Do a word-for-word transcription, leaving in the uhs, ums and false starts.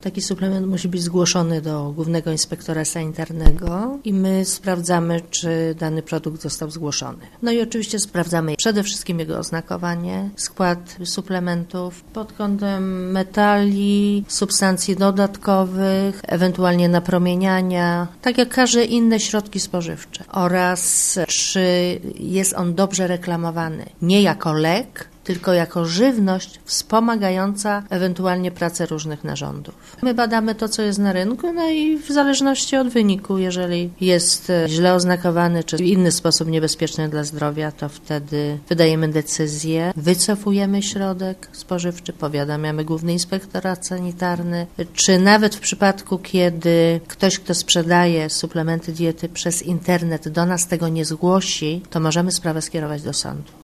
Taki suplement musi być zgłoszony do Głównego Inspektora Sanitarnego i my sprawdzamy, czy dany produkt został zgłoszony. No i oczywiście sprawdzamy przede wszystkim jego oznakowanie, skład suplementów pod kątem metali, substancji dodatkowych, ewentualnie napromieniania, tak jak każde inne środki spożywcze, oraz czy jest on dobrze reklamowany, nie jako lek, tylko jako żywność wspomagająca ewentualnie pracę różnych narządów. My badamy to, co jest na rynku, no i w zależności od wyniku, jeżeli jest źle oznakowany, czy w inny sposób niebezpieczny dla zdrowia, to wtedy wydajemy decyzję, wycofujemy środek spożywczy, powiadamiamy Główny Inspektorat Sanitarny, czy nawet w przypadku, kiedy ktoś, kto sprzedaje suplementy diety przez internet, do nas tego nie zgłosi, to możemy sprawę skierować do sądu.